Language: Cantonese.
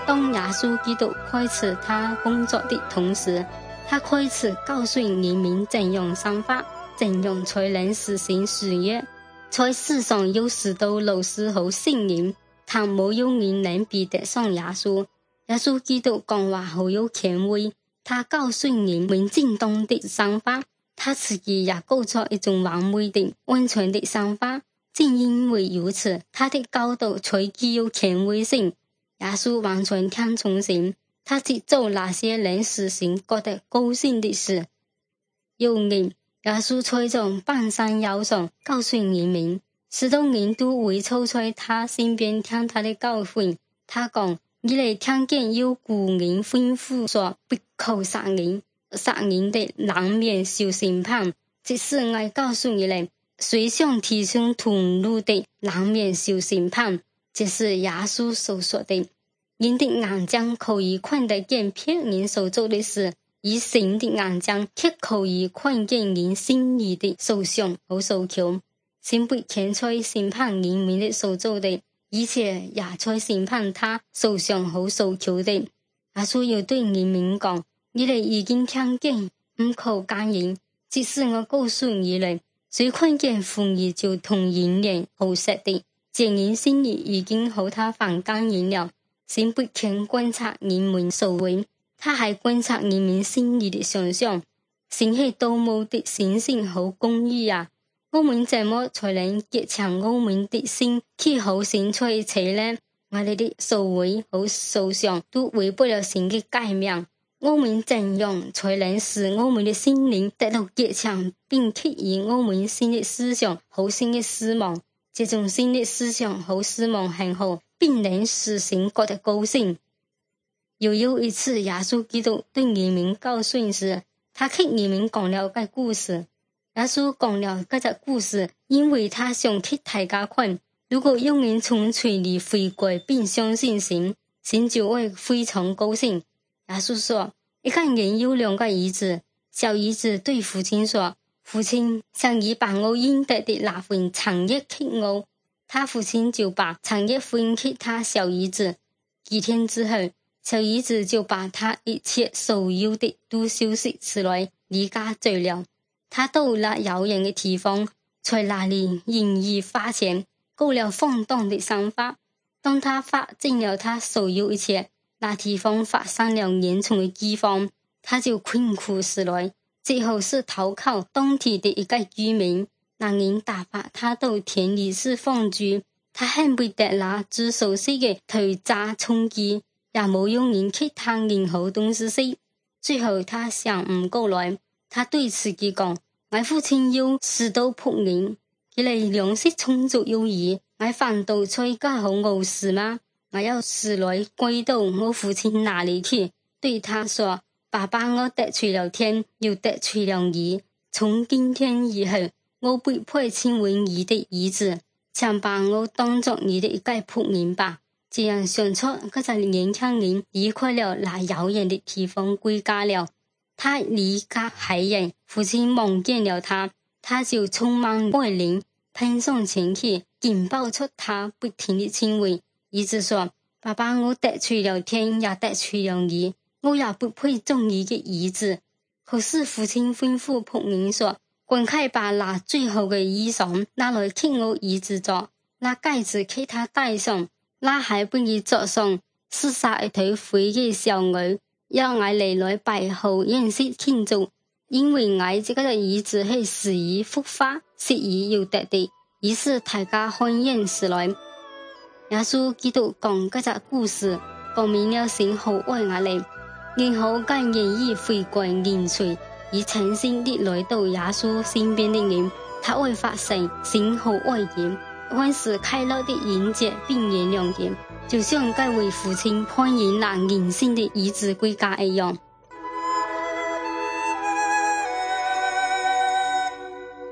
当耶稣基督开始他工作的同时，他开始告诉人民怎样生活，怎样才能实行事业。在世上有许多老师和圣人，但没有人能比得上耶稣。耶稣基督讲话好有权威，他告诉人民正当的生活，他自己也过着一种完美的、安全的生活。正因为如此，他的教导才具有权威性。耶稣完全听从神，他只做那些能使神觉得高兴的事。有人，耶稣在这半山腰上告诉人民，许多人都围凑在他身边听他的教训。他讲：你哋听见有古人吩咐说，不可杀人，杀人的难免受审判。即使我告诉你哋，谁想提升屠戮的难免受审判。这是耶稣所说的。人的眼睛可以看得见别人所做的事，而神的眼睛却可以看见人心里的所想和所求。神不仅在审判人民的所做的，而且也在审判他所想和所求的。耶稣要对人民讲：你哋已经听见，不可奸淫。即使我告诉你哋，谁看见妇女就同淫人好色的，这人心里已经和他犯奸淫了。神不仅观察人民所为，他还观察人民心里的想象。神是多么的神圣和公义啊！我们怎么才能结强我们的心去和神在一起呢？我哋的所为和所想都违背了神的诫命。我们怎样才能使我们的心灵得到结强，并给予我们新的思想和新的思望？这种新的思想和思望很好，并能使神觉得高兴。又有一次，耶稣基督对人民告训时，他给人民讲了个故事。耶稣讲了这个故事，因为他想给大家看，如果有人从罪里悔改并相信神，神就会非常高兴。耶稣说，一个人有2个儿子，小儿子对父亲说，父亲，想你把我应得的那份产业给我。他父亲就把产业分给他小儿子。几天之后，小儿子就把他一切所有的都收拾起来，离家走了。他到了遥远的地方，在那里任意花钱，过了放荡的生活。当他花尽了他所有一切，那地方发生了严重的饥荒，他就困苦死来。最后是投靠当地的一个居民，那人打发他到田里去放猪，他恨不得拿猪熟悉的头渣充饥，也没有人给他任何东西吃。最后他想不过来，他对自己讲，我父亲有许多仆人，他们粮食充足有余，我反倒在家好饿死吗？我要死来归到我父亲那里去，对他说，爸爸，我得罪了天，又得罪了你，从今天以后，我不配称为你的儿子，请把我当作你的一个仆人吧。这样想出，这个年轻人离开了那遥远的地方归家了。他离家还远，父亲望见了他，他就充满爱怜，奔上前去，紧抱出他，不停地亲吻。儿子说，爸爸，我得罪了天，也得罪了你，我也不配做你的儿子。可是父亲吩咐仆人说，赶快把那最好的衣裳拿来给我儿子着，拿戒指给他戴上，拿鞋给他着上，是杀一头肥的小牛，让我嚟来摆好宴席庆祝。因为我这个儿子是死而复活，失而又得的，于是大家欢宴起来。耶稣基督讲这个故事，讲明了神好爱我哋，任何敢愿意悔改认罪而诚心地来到耶稣身边的人，他会发现神好爱人，凡事快乐地迎接并原谅人，就像这位父亲欢迎那人性的儿子归家一样。